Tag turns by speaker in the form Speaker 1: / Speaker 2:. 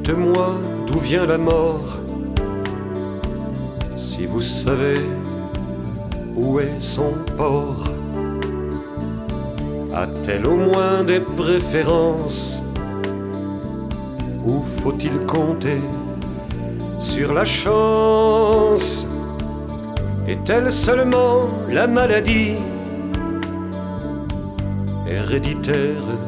Speaker 1: Dites-moi d'où vient la mort, si vous savez où est son port. A-t-elle au moins des préférences, ou faut-il compter sur la chance? Est-elle seulement la maladie héréditaire